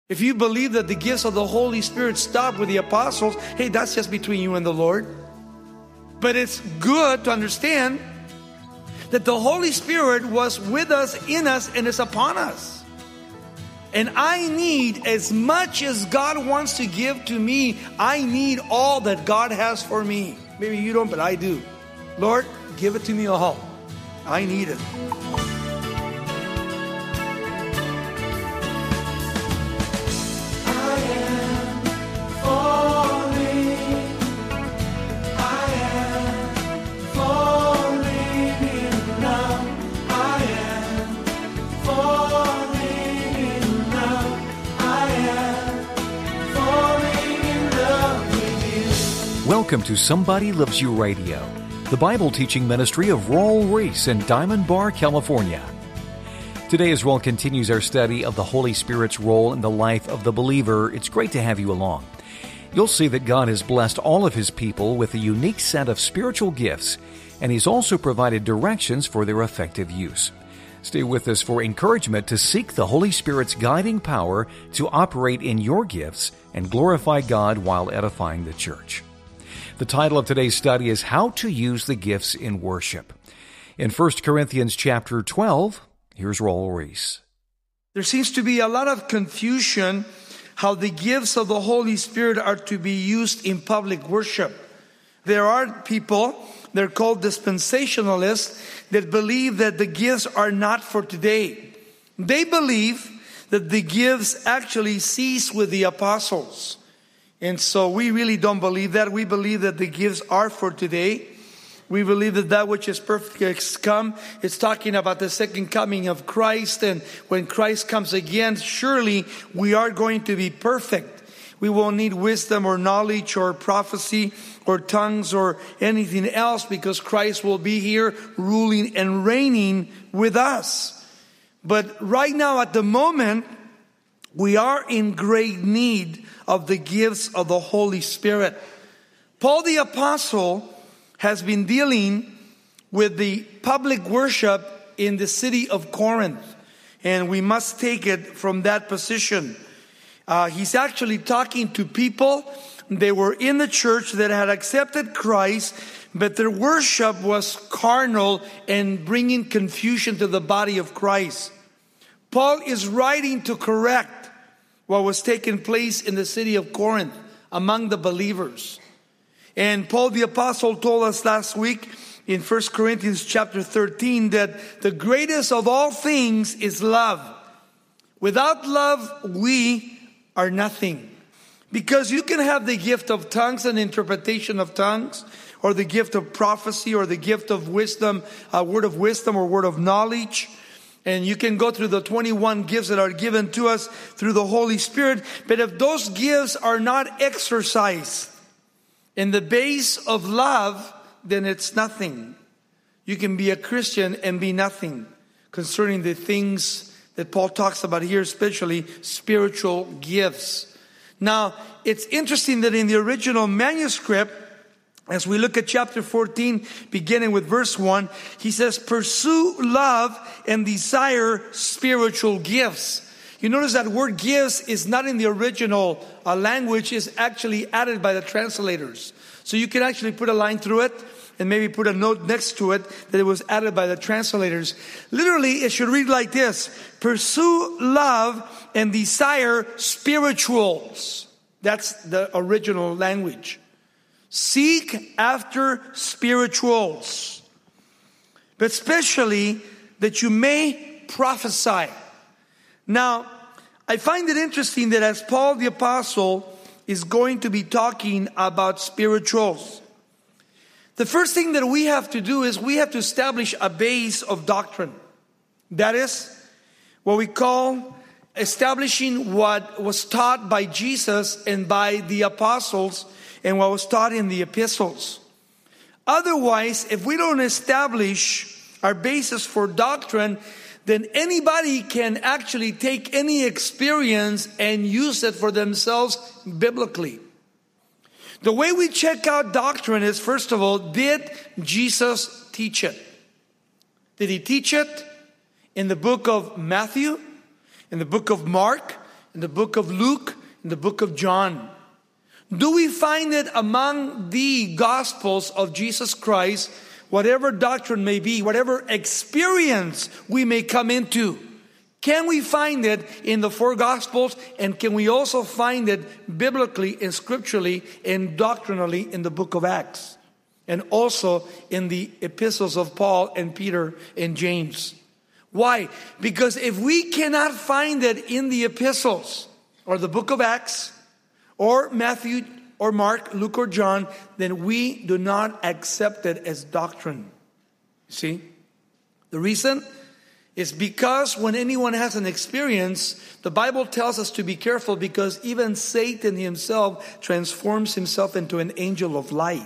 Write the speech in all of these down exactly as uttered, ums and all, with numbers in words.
If you believe that the gifts of the Holy Spirit stop with the apostles, hey, that's just between you and the Lord. But it's good to understand that the Holy Spirit was with us, in us, and is upon us. And I need, as much as God wants to give to me, I need all that God has for me. Maybe you don't, but I do. Lord, give it to me all. I need it. Welcome to Somebody Loves You Radio, the Bible teaching ministry of Raul Ries in Diamond Bar, California. Today, as Raul continues our study of the Holy Spirit's role in the life of the believer, it's great to have you along. You'll see that God has blessed all of His people with a unique set of spiritual gifts, and He's also provided directions for their effective use. Stay with us for encouragement to seek the Holy Spirit's guiding power to operate in your gifts and glorify God while edifying the church. The title of today's study is How to Use the Gifts in Worship. In First Corinthians chapter twelve, here's Raul Ries. There seems to be a lot of confusion how the gifts of the Holy Spirit are to be used in public worship. There are people, they're called dispensationalists, that believe that the gifts are not for today. They believe that the gifts actually cease with the apostles. And so we really don't believe that. We believe that the gifts are for today. We believe that that which is perfect has come. It's talking about the second coming of Christ. And when Christ comes again, surely we are going to be perfect. We won't need wisdom or knowledge or prophecy or tongues or anything else, because Christ will be here ruling and reigning with us. But right now, at the moment, we are in great need of the gifts of the Holy Spirit. Paul the Apostle has been dealing with the public worship in the city of Corinth, and we must take it from that position. Uh, he's actually talking to people. They were in the church that had accepted Christ, but their worship was carnal and bringing confusion to the body of Christ. Paul is writing to correct what was taking place in the city of Corinth among the believers. And Paul the Apostle told us last week in First Corinthians chapter thirteen that the greatest of all things is love. Without love, we are nothing. Because you can have the gift of tongues and interpretation of tongues, or the gift of prophecy, or the gift of wisdom, a word of wisdom or word of knowledge. And you can go through the twenty-one gifts that are given to us through the Holy Spirit. But if those gifts are not exercised in the base of love, then it's nothing. You can be a Christian and be nothing concerning the things that Paul talks about here, especially spiritual gifts. Now, it's interesting that in the original manuscript, as we look at chapter fourteen, beginning with verse one, he says, pursue love and desire spiritual gifts. You notice that word gifts is not in the original uh, language, is actually added by the translators. So you can actually put a line through it and maybe put a note next to it that it was added by the translators. Literally, it should read like this: pursue love and desire spirituals. That's the original language. Seek after spirituals, but especially that you may prophesy. Now, I find it interesting that as Paul the Apostle is going to be talking about spirituals, the first thing that we have to do is we have to establish a base of doctrine. That is what we call establishing what was taught by Jesus and by the apostles and what was taught in the epistles. Otherwise, if we don't establish our basis for doctrine, then anybody can actually take any experience and use it for themselves biblically. The way we check out doctrine is, first of all, did Jesus teach it? Did He teach it in the book of Matthew, in the book of Mark, in the book of Luke, in the book of John? Do we find it among the Gospels of Jesus Christ, whatever doctrine may be, whatever experience we may come into? Can we find it in the four Gospels? And can we also find it biblically and scripturally and doctrinally in the book of Acts? And also in the epistles of Paul and Peter and James. Why? Because if we cannot find it in the epistles or the book of Acts or Matthew or Mark, Luke or John, then we do not accept it as doctrine. See? The reason is because when anyone has an experience, the Bible tells us to be careful, because even Satan himself transforms himself into an angel of light.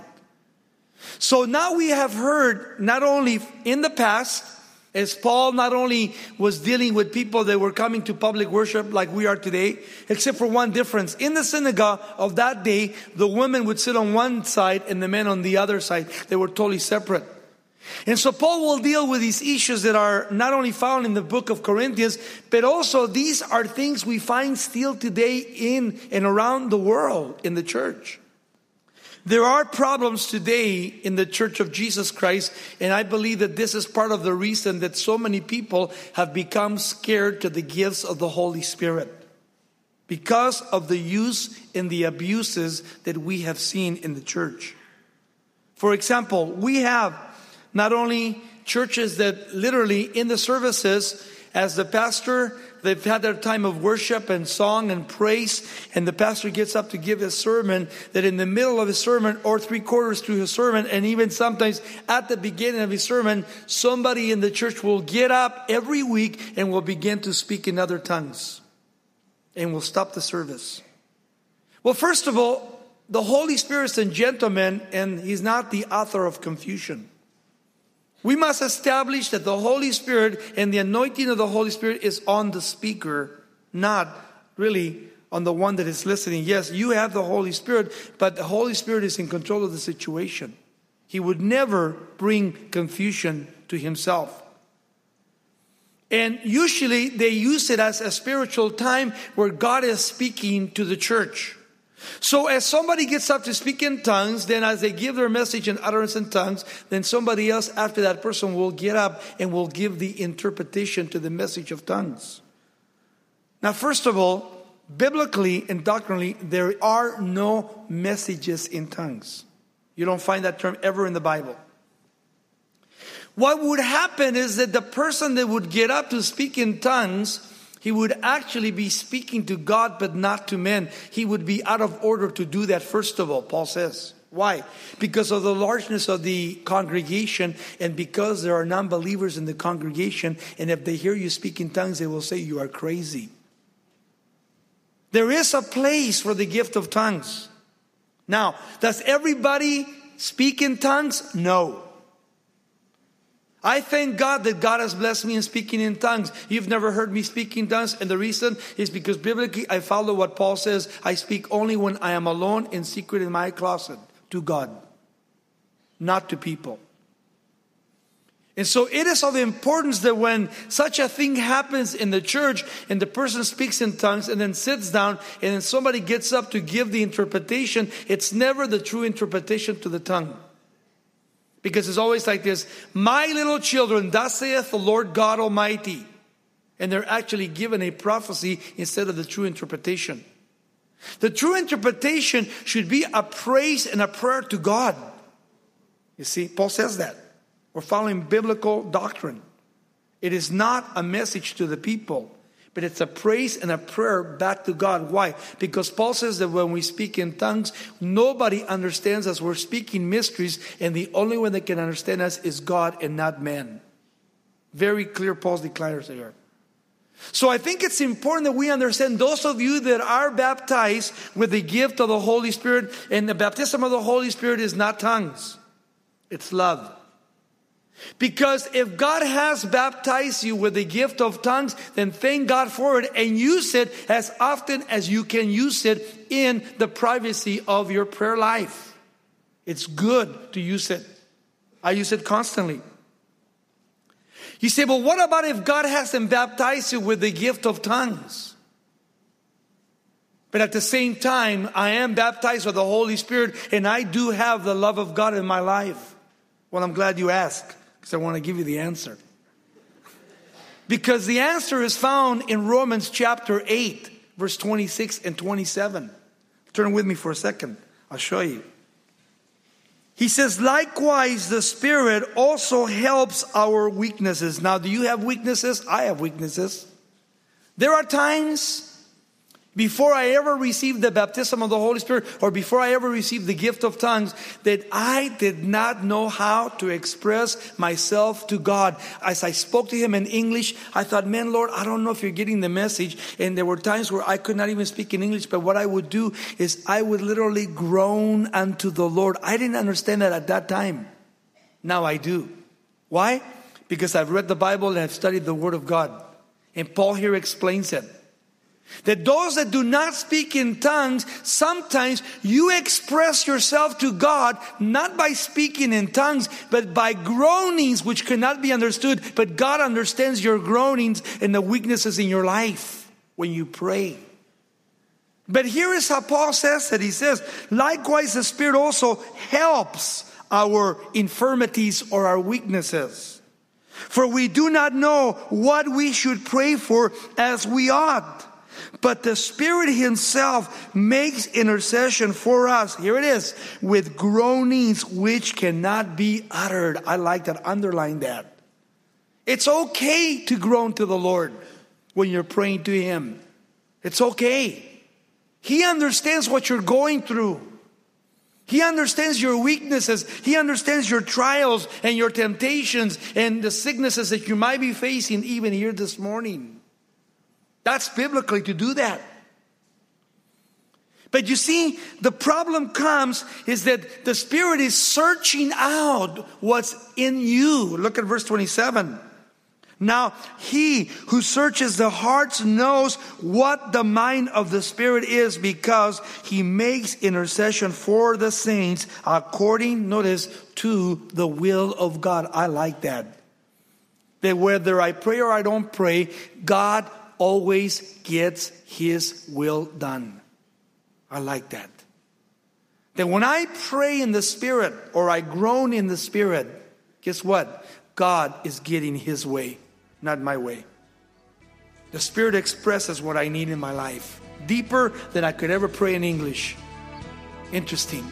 So now we have heard, not only in the past, as Paul not only was dealing with people that were coming to public worship like we are today, except for one difference. In the synagogue of that day, the women would sit on one side and the men on the other side. They were totally separate. And so Paul will deal with these issues that are not only found in the book of Corinthians, but also these are things we find still today in and around the world in the church. There are problems today in the Church of Jesus Christ, and I believe that this is part of the reason that so many people have become scared to the gifts of the Holy Spirit, because of the use and the abuses that we have seen in the church. For example, we have not only churches that literally in the services, as the pastor, they've had their time of worship and song and praise, and the pastor gets up to give his sermon, that in the middle of his sermon or three quarters through his sermon, and even sometimes at the beginning of his sermon, somebody in the church will get up every week and will begin to speak in other tongues and will stop the service. Well, first of all, the Holy Spirit is a gentleman, and he's not the author of confusion. We must establish that the Holy Spirit and the anointing of the Holy Spirit is on the speaker, not really on the one that is listening. Yes, you have the Holy Spirit, but the Holy Spirit is in control of the situation. He would never bring confusion to himself. And usually they use it as a spiritual time where God is speaking to the church. So as somebody gets up to speak in tongues, then as they give their message in utterance in tongues, then somebody else after that person will get up and will give the interpretation to the message of tongues. Now, first of all, biblically and doctrinally, there are no messages in tongues. You don't find that term ever in the Bible. What would happen is that the person that would get up to speak in tongues, he would actually be speaking to God, but not to men. He would be out of order to do that, first of all, Paul says. Why? Because of the largeness of the congregation, and because there are non-believers in the congregation, and if they hear you speak in tongues, they will say you are crazy. There is a place for the gift of tongues. Now, does everybody speak in tongues? No. I thank God that God has blessed me in speaking in tongues. You've never heard me speak in tongues, and the reason is because biblically I follow what Paul says. I speak only when I am alone in secret in my closet to God, not to people. And so it is of importance that when such a thing happens in the church and the person speaks in tongues and then sits down and then somebody gets up to give the interpretation, it's never the true interpretation to the tongue. Because it's always like this: my little children, thus saith the Lord God Almighty. And they're actually given a prophecy instead of the true interpretation. The true interpretation should be a praise and a prayer to God. You see, Paul says that. We're following biblical doctrine. It is not a message to the people, but it's a praise and a prayer back to God. Why? Because Paul says that when we speak in tongues, nobody understands us. We're speaking mysteries, and the only one that can understand us is God and not man. Very clear, Paul's declares there. So I think it's important that we understand, those of you that are baptized with the gift of the Holy Spirit, and the baptism of the Holy Spirit is not tongues. It's love. Because if God has baptized you with the gift of tongues, then thank God for it and use it as often as you can use it in the privacy of your prayer life. It's good to use it. I use it constantly. You say, but what about if God hasn't baptized you with the gift of tongues? But at the same time, I am baptized with the Holy Spirit, and I do have the love of God in my life. Well, I'm glad you asked, because I want to give you the answer. Because the answer is found in Romans chapter eight, verse twenty-six and twenty-seven. Turn with me for a second. I'll show you. He says, likewise, the Spirit also helps our weaknesses. Now, do you have weaknesses? I have weaknesses. There are times before I ever received the baptism of the Holy Spirit, or before I ever received the gift of tongues, that I did not know how to express myself to God. As I spoke to Him in English, I thought, man, Lord, I don't know if you're getting the message. And there were times where I could not even speak in English, but what I would do is I would literally groan unto the Lord. I didn't understand that at that time. Now I do. Why? Because I've read the Bible and I've studied the Word of God. And Paul here explains it. That those that do not speak in tongues, sometimes you express yourself to God not by speaking in tongues, but by groanings which cannot be understood. But God understands your groanings and the weaknesses in your life when you pray. But here is how Paul says it. He says, likewise the Spirit also helps our infirmities or our weaknesses. For we do not know what we should pray for as we ought. But the Spirit Himself makes intercession for us. Here it is. With groanings which cannot be uttered. I like that. Underline that. It's okay to groan to the Lord when you're praying to Him. It's okay. He understands what you're going through. He understands your weaknesses. He understands your trials and your temptations and the sicknesses that you might be facing even here this morning. That's biblically to do that. But you see, the problem comes is that the Spirit is searching out what's in you. Look at verse twenty-seven. Now, He who searches the hearts knows what the mind of the Spirit is, because He makes intercession for the saints according, notice, to the will of God. I like that. That whether I pray or I don't pray, God always gets His will done. I like that. That when I pray in the Spirit or I groan in the Spirit, guess what? God is getting His way, not my way. The Spirit expresses what I need in my life, deeper than I could ever pray in English. Interesting.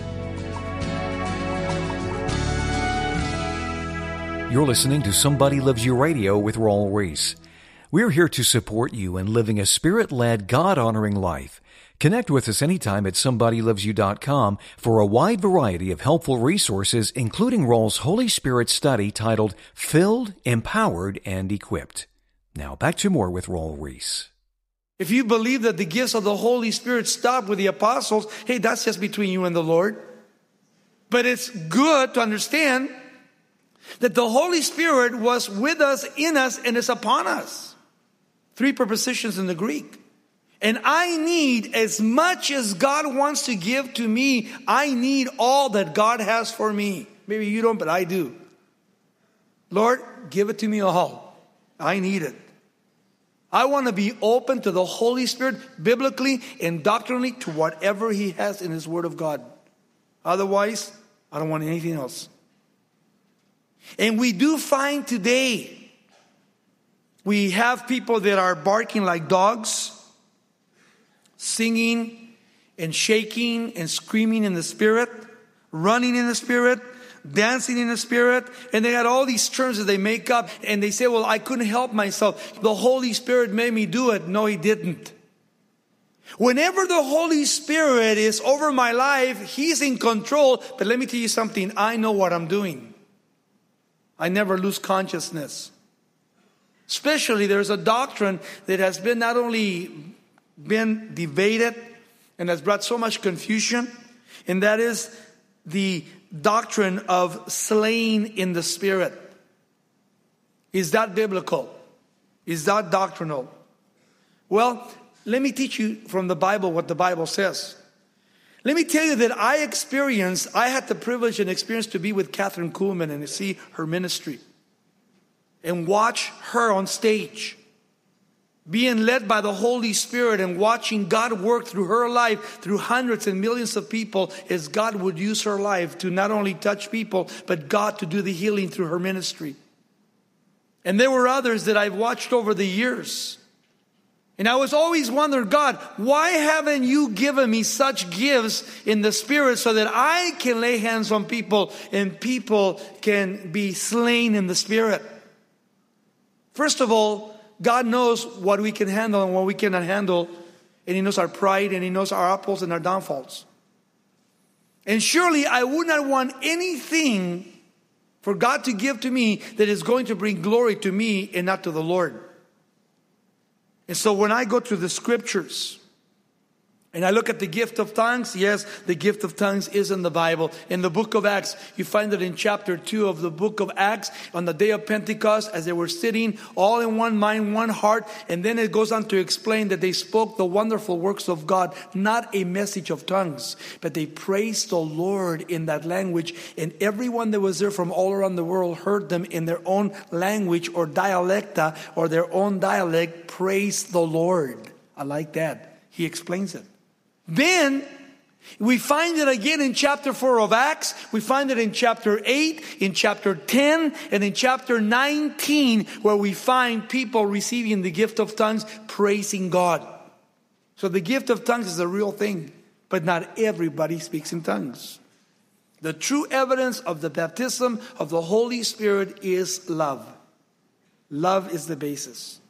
You're listening to Somebody Loves You Radio with Raul Ries. We're here to support you in living a Spirit-led, God-honoring life. Connect with us anytime at somebody loves you dot com for a wide variety of helpful resources, including Raul's Holy Spirit study titled Filled, Empowered, and Equipped. Now back to more with Raul Ries. If you believe that the gifts of the Holy Spirit stopped with the apostles, hey, that's just between you and the Lord. But it's good to understand that the Holy Spirit was with us, in us, and is upon us. Three prepositions in the Greek. And I need, as much as God wants to give to me, I need all that God has for me. Maybe you don't, but I do. Lord, give it to me all. I need it. I want to be open to the Holy Spirit, biblically and doctrinally, to whatever He has in His Word of God. Otherwise, I don't want anything else. And we do find today, we have people that are barking like dogs, singing and shaking and screaming in the Spirit, running in the Spirit, dancing in the Spirit. And they got all these terms that they make up. And they say, well, I couldn't help myself. The Holy Spirit made me do it. No, He didn't. Whenever the Holy Spirit is over my life, He's in control. But let me tell you something. I know what I'm doing. I never lose consciousness. Especially there's a doctrine that has been not only been debated and has brought so much confusion, and that is the doctrine of slaying in the Spirit. Is that biblical? Is that doctrinal? Well, let me teach you from the Bible what the Bible says. Let me tell you that I experienced, I had the privilege and experience to be with Catherine Kuhlman and to see her ministry and watch her on stage being led by the Holy Spirit and watching God work through her life, through hundreds and millions of people, as God would use her life to not only touch people, but God to do the healing through her ministry. And there were others that I've watched over the years. And I was always wondering, God, why haven't you given me such gifts in the Spirit so that I can lay hands on people and people can be slain in the Spirit? First of all, God knows what we can handle and what we cannot handle. And He knows our pride and He knows our apples and our downfalls. And surely I would not want anything for God to give to me that is going to bring glory to me and not to the Lord. And so when I go to the scriptures and I look at the gift of tongues, yes, the gift of tongues is in the Bible. In the book of Acts, you find it in chapter two of the book of Acts, on the day of Pentecost, as they were sitting all in one mind, one heart. And then it goes on to explain that they spoke the wonderful works of God, not a message of tongues, but they praised the Lord in that language. And everyone that was there from all around the world heard them in their own language or dialecta or their own dialect, praise the Lord. I like that. He explains it. Then we find it again in chapter four of Acts. We find it in chapter eight, in chapter ten, and in chapter nineteen, where we find people receiving the gift of tongues, praising God. So the gift of tongues is a real thing, but not everybody speaks in tongues. The true evidence of the baptism of the Holy Spirit is love. Love is the basis.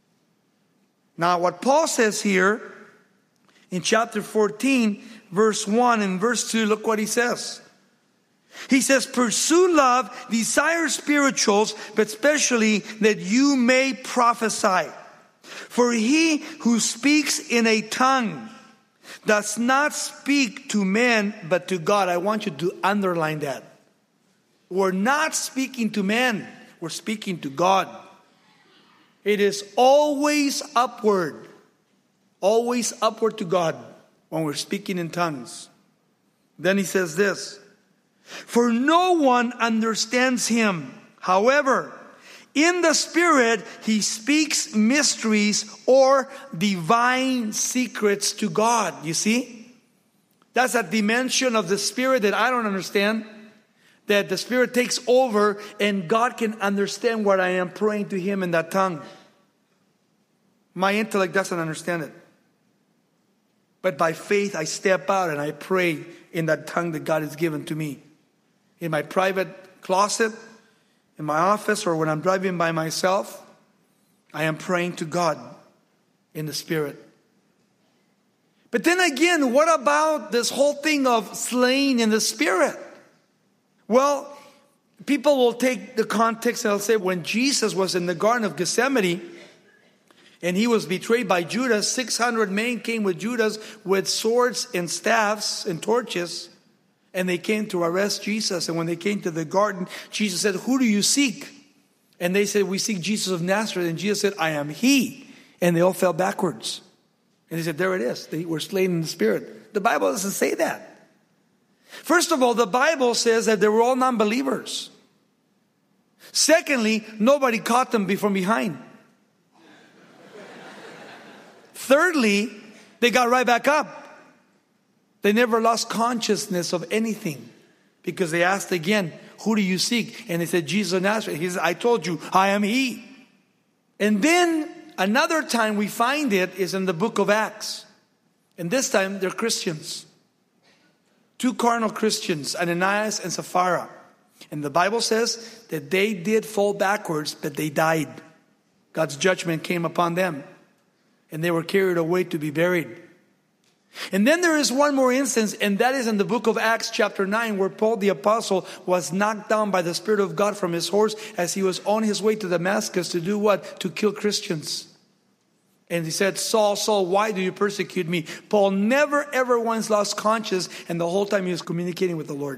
Now, what Paul says here, in chapter fourteen, verse one and verse two, look what he says. He says, pursue love, desire spirituals, but especially that you may prophesy. For he who speaks in a tongue does not speak to men, but to God. I want you to underline that. We're not speaking to men. We're speaking to God. It is always upward. Always upward to God when we're speaking in tongues. Then he says this. For no one understands him. However, in the Spirit, he speaks mysteries or divine secrets to God. You see? That's a dimension of the Spirit that I don't understand. That the Spirit takes over and God can understand what I am praying to Him in that tongue. My intellect doesn't understand it. But by faith, I step out and I pray in that tongue that God has given to me. In my private closet, in my office, or when I'm driving by myself, I am praying to God in the Spirit. But then again, what about this whole thing of slaying in the Spirit? Well, people will take the context and they'll say when Jesus was in the Garden of Gethsemane and he was betrayed by Judas, six hundred men came with Judas with swords and staffs and torches, and they came to arrest Jesus. And when they came to the garden, Jesus said, "Who do you seek?" And they said, "We seek Jesus of Nazareth." And Jesus said, "I am He." And they all fell backwards. And he said, there it is. They were slain in the Spirit. The Bible doesn't say that. First of all, the Bible says that they were all non-believers. Secondly, nobody caught them from behind. Thirdly, they got right back up. They never lost consciousness of anything. Because they asked again, "Who do you seek?" And they said, "Jesus of Nazareth." He said, "I told you, I am He." And then another time we find it is in the book of Acts. And this time they're Christians. Two carnal Christians, Ananias and Sapphira. And the Bible says that they did fall backwards, but they died. God's judgment came upon them. And they were carried away to be buried. And then there is one more instance, and that is in the book of Acts chapter nine, where Paul the apostle was knocked down by the Spirit of God from his horse as he was on his way to Damascus to do what? To kill Christians. And he said, "Saul, Saul, why do you persecute me?" Paul never ever once lost conscience, and the whole time he was communicating with the Lord.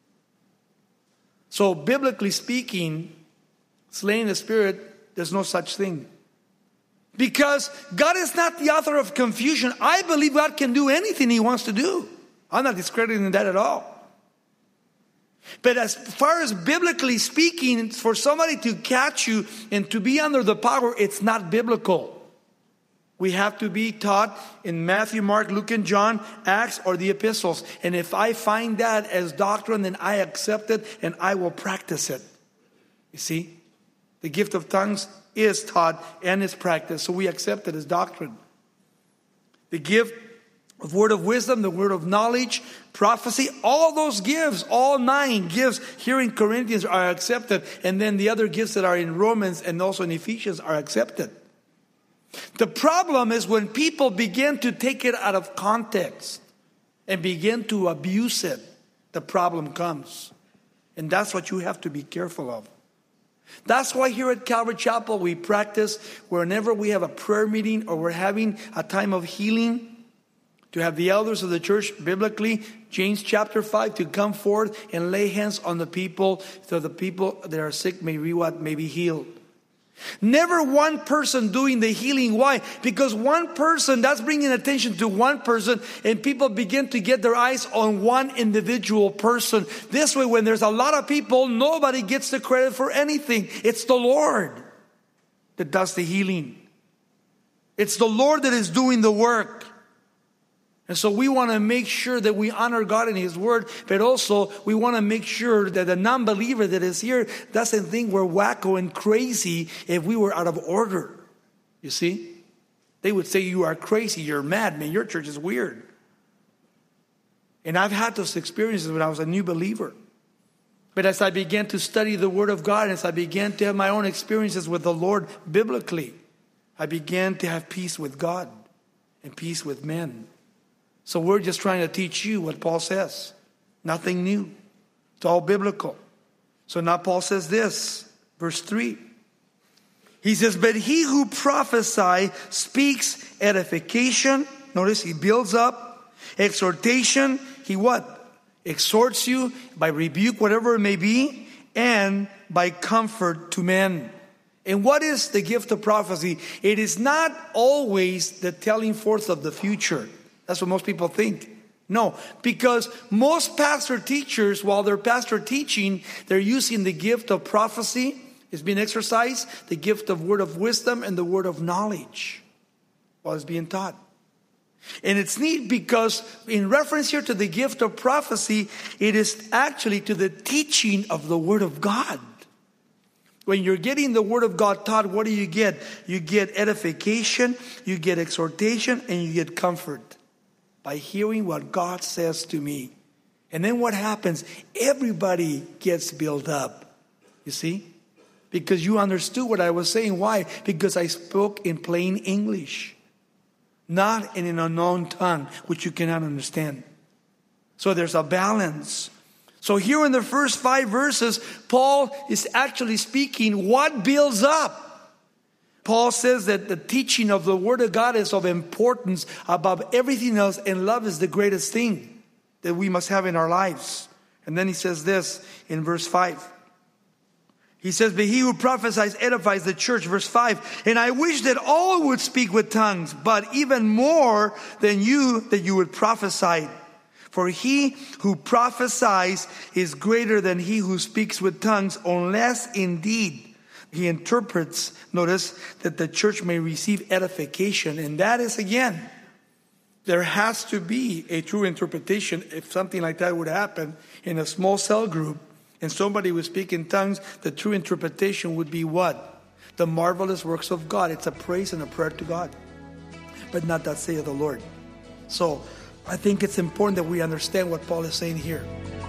So biblically speaking, slaying the Spirit, there's no such thing. Because God is not the author of confusion. I believe God can do anything He wants to do. I'm not discrediting that at all. But as far as biblically speaking, for somebody to catch you and to be under the power, it's not biblical. We have to be taught in Matthew, Mark, Luke, and John, Acts, or the epistles. And if I find that as doctrine, then I accept it and I will practice it. You see? The gift of tongues is taught and is practiced, so we accept it as doctrine. The gift of word of wisdom, the word of knowledge, prophecy, all those gifts, all nine gifts here in Corinthians are accepted. And then the other gifts that are in Romans and also in Ephesians are accepted. The problem is when people begin to take it out of context and begin to abuse it, the problem comes. And that's what you have to be careful of. That's why here at Calvary Chapel we practice whenever we have a prayer meeting or we're having a time of healing, to have the elders of the church, biblically, James chapter five, to come forth and lay hands on the people so the people that are sick may be what? May be healed. Never one person doing the healing. Why? Because one person, that's bringing attention to one person, and people begin to get their eyes on one individual person. This way, when there's a lot of people, nobody gets the credit for anything. It's the Lord that does the healing. It's the Lord that is doing the work. And so we want to make sure that we honor God in His Word, but also we want to make sure that the non-believer that is here doesn't think we're wacko and crazy if we were out of order. You see? They would say, you are crazy, you're mad, man, your church is weird. And I've had those experiences when I was a new believer. But as I began to study the Word of God, as I began to have my own experiences with the Lord biblically, I began to have peace with God and peace with men. So we're just trying to teach you what Paul says. Nothing new. It's all biblical. So now Paul says this, verse three. He says, but he who prophesies speaks edification. Notice he builds up. Exhortation. He what? Exhorts you by rebuke, whatever it may be. And by comfort to men. And what is the gift of prophecy? It is not always the telling forth of the future. That's what most people think. No, because most pastor teachers, while they're pastor teaching, they're using the gift of prophecy. It's being exercised, the gift of word of wisdom and the word of knowledge while it's being taught. And it's neat because in reference here to the gift of prophecy, it is actually to the teaching of the Word of God. When you're getting the Word of God taught, what do you get? You get edification, you get exhortation, and you get comfort by hearing what God says to me. And then what happens? Everybody gets built up. You see? Because you understood what I was saying. Why? Because I spoke in plain English. Not in an unknown tongue, which you cannot understand. So there's a balance. So here in the first five verses, Paul is actually speaking what builds up. Paul says that the teaching of the Word of God is of importance above everything else, and love is the greatest thing that we must have in our lives. And then he says this in verse five. He says, but he who prophesies edifies the church. Verse five, and I wish that all would speak with tongues, but even more than you, that you would prophesy. For he who prophesies is greater than he who speaks with tongues, unless indeed he interprets, notice, that the church may receive edification. And that is, again, there has to be a true interpretation. If something like that would happen in a small cell group and somebody would speak in tongues, the true interpretation would be what? The marvelous works of God. It's a praise and a prayer to God. But not that saith the Lord. So I think it's important that we understand what Paul is saying here.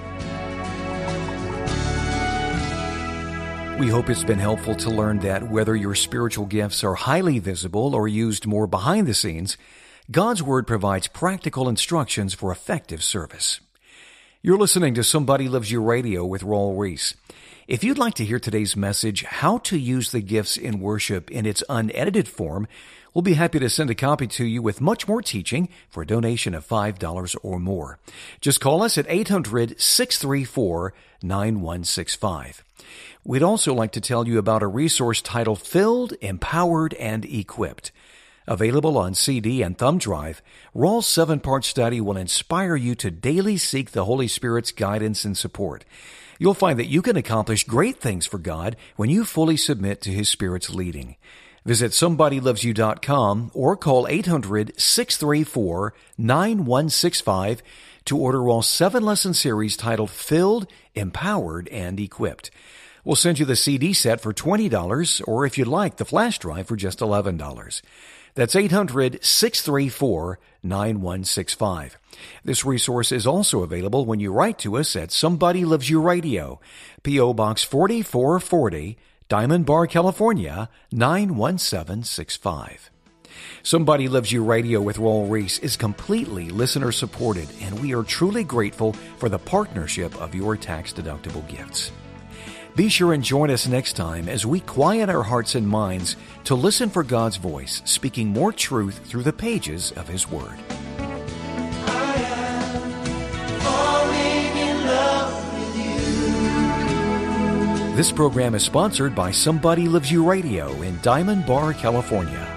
We hope it's been helpful to learn that whether your spiritual gifts are highly visible or used more behind the scenes, God's Word provides practical instructions for effective service. You're listening to Somebody Loves You Radio with Raul Ries. If you'd like to hear today's message, How to Use the Gifts in Worship, in its unedited form, we'll be happy to send a copy to you with much more teaching for a donation of five dollars or more. Just call us at eight hundred, six three four, nine one six five. We'd also like to tell you about a resource titled Filled, Empowered, and Equipped. Available on C D and thumb drive, Raul's seven-part study will inspire you to daily seek the Holy Spirit's guidance and support. You'll find that you can accomplish great things for God when you fully submit to His Spirit's leading. Visit somebody loves you dot com or call eight hundred, six three four, nine one six five to order all seven lesson series titled Filled, Empowered, and Equipped. We'll send you the C D set for twenty dollars, or if you'd like, the flash drive for just eleven dollars. That's eight hundred, six three four, nine one six five. This resource is also available when you write to us at Somebody Loves You Radio, P O. Box forty-four forty, Diamond Bar, California, nine one seven six five. Somebody Loves You Radio with Raul Ries is completely listener-supported, and we are truly grateful for the partnership of your tax-deductible gifts. Be sure and join us next time as we quiet our hearts and minds to listen for God's voice, speaking more truth through the pages of His Word. I am falling in love with you. This program is sponsored by Somebody Loves You Radio in Diamond Bar, California.